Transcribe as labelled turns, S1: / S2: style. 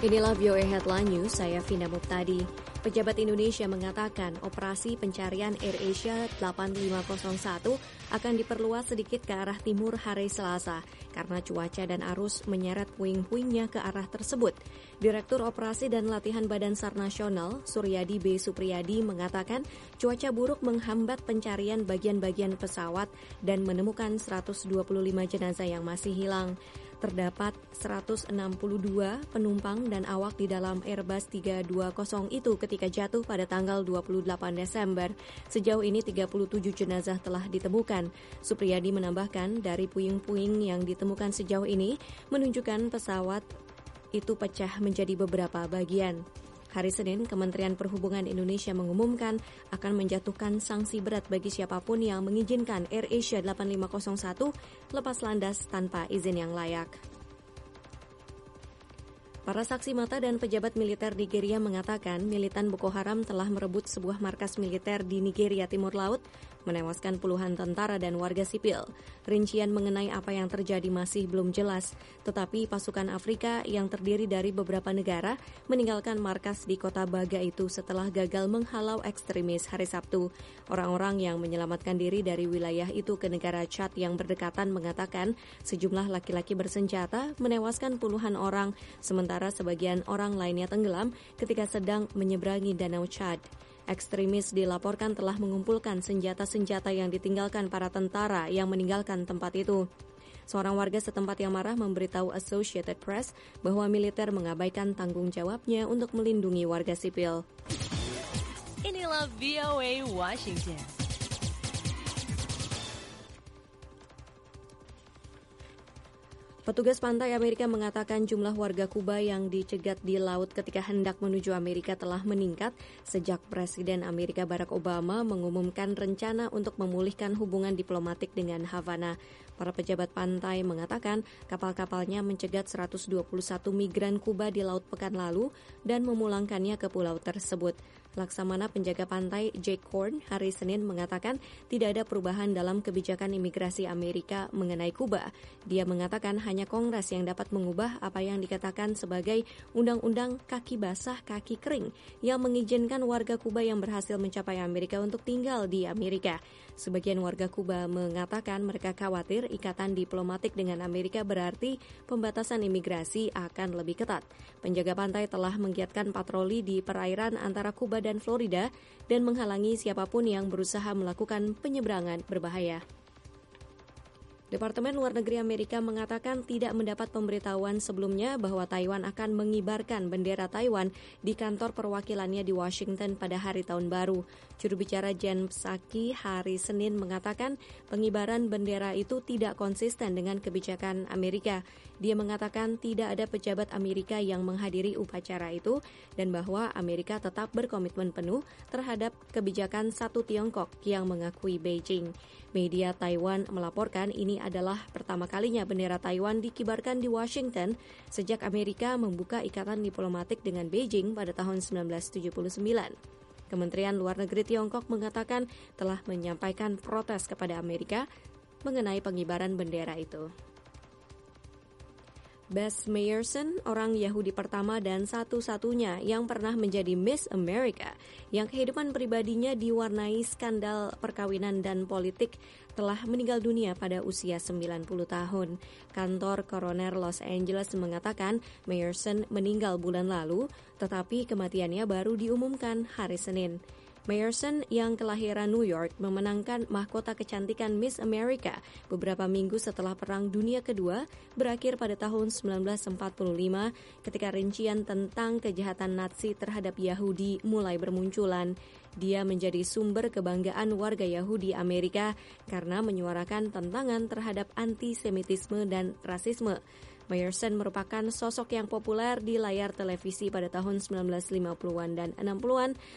S1: Inilah VOA Headline News, saya Vina Muptadi. Pejabat Indonesia mengatakan operasi pencarian AirAsia 8501 akan diperluas sedikit ke arah timur hari Selasa karena cuaca dan arus menyeret puing-puingnya ke arah tersebut. Direktur Operasi dan Latihan Badan SAR Nasional, Suryadi B. Supriyadi, mengatakan cuaca buruk menghambat pencarian bagian-bagian pesawat dan menemukan 125 jenazah yang masih hilang. Terdapat 162 penumpang dan awak di dalam Airbus 320 itu ketika jatuh pada tanggal 28 Desember. Sejauh ini 37 jenazah telah ditemukan. Supriyadi menambahkan dari puing-puing yang ditemukan sejauh ini menunjukkan pesawat itu pecah menjadi beberapa bagian. Hari Senin, Kementerian Perhubungan Indonesia mengumumkan akan menjatuhkan sanksi berat bagi siapapun yang mengizinkan AirAsia 8501 lepas landas tanpa izin yang layak. Para saksi mata dan pejabat militer Nigeria mengatakan militan Boko Haram telah merebut sebuah markas militer di Nigeria Timur Laut, menewaskan puluhan tentara dan warga sipil. Rincian mengenai apa yang terjadi masih belum jelas, tetapi pasukan Afrika yang terdiri dari beberapa negara meninggalkan markas di kota Baga itu setelah gagal menghalau ekstremis hari Sabtu. Orang-orang yang menyelamatkan diri dari wilayah itu ke negara Chad yang berdekatan mengatakan sejumlah laki-laki bersenjata menewaskan puluhan orang, sementara sebagian orang lainnya tenggelam ketika sedang menyeberangi Danau Chad. Ekstremis dilaporkan telah mengumpulkan senjata-senjata yang ditinggalkan para tentara yang meninggalkan tempat itu. Seorang warga setempat yang marah memberitahu Associated Press bahwa militer mengabaikan tanggung jawabnya untuk melindungi warga sipil.
S2: Inilah VOA Washington.
S1: Petugas pantai Amerika mengatakan jumlah warga Kuba yang dicegat di laut ketika hendak menuju Amerika telah meningkat sejak Presiden Amerika Barack Obama mengumumkan rencana untuk memulihkan hubungan diplomatik dengan Havana. Para pejabat pantai mengatakan kapal-kapalnya mencegat 121 migran Kuba di laut pekan lalu dan memulangkannya ke pulau tersebut. Laksamana penjaga pantai Jake Horn hari Senin mengatakan tidak ada perubahan dalam kebijakan imigrasi Amerika mengenai Kuba. Dia mengatakan hanya Kongres yang dapat mengubah apa yang dikatakan sebagai undang-undang kaki basah kaki kering yang mengizinkan warga Kuba yang berhasil mencapai Amerika untuk tinggal di Amerika. Sebagian warga Kuba mengatakan mereka khawatir ikatan diplomatik dengan Amerika berarti pembatasan imigrasi akan lebih ketat. Penjaga pantai telah menggiatkan patroli di perairan antara Kuba dan Florida dan menghalangi siapapun yang berusaha melakukan penyeberangan berbahaya. Departemen Luar Negeri Amerika mengatakan tidak mendapat pemberitahuan sebelumnya bahwa Taiwan akan mengibarkan bendera Taiwan di kantor perwakilannya di Washington pada hari tahun baru. Juru bicara Jen Psaki hari Senin mengatakan pengibaran bendera itu tidak konsisten dengan kebijakan Amerika. Dia mengatakan tidak ada pejabat Amerika yang menghadiri upacara itu dan bahwa Amerika tetap berkomitmen penuh terhadap kebijakan satu Tiongkok yang mengakui Beijing. Media Taiwan melaporkan ini adalah pertama kalinya bendera Taiwan dikibarkan di Washington sejak Amerika membuka ikatan diplomatik dengan Beijing pada tahun 1979. Kementerian Luar Negeri Tiongkok mengatakan telah menyampaikan protes kepada Amerika mengenai pengibaran bendera itu. Bess Mayerson, orang Yahudi pertama dan satu-satunya yang pernah menjadi Miss America, yang kehidupan pribadinya diwarnai skandal perkawinan dan politik, telah meninggal dunia pada usia 90 tahun. Kantor Koroner Los Angeles mengatakan Mayerson meninggal bulan lalu, tetapi kematiannya baru diumumkan hari Senin. Mayerson yang kelahiran New York memenangkan mahkota kecantikan Miss America beberapa minggu setelah Perang Dunia Kedua berakhir pada tahun 1945 ketika rincian tentang kejahatan Nazi terhadap Yahudi mulai bermunculan. Dia menjadi sumber kebanggaan warga Yahudi Amerika karena menyuarakan tentangan terhadap antisemitisme dan rasisme. Mayerson merupakan sosok yang populer di layar televisi pada tahun 1950-an dan 60-an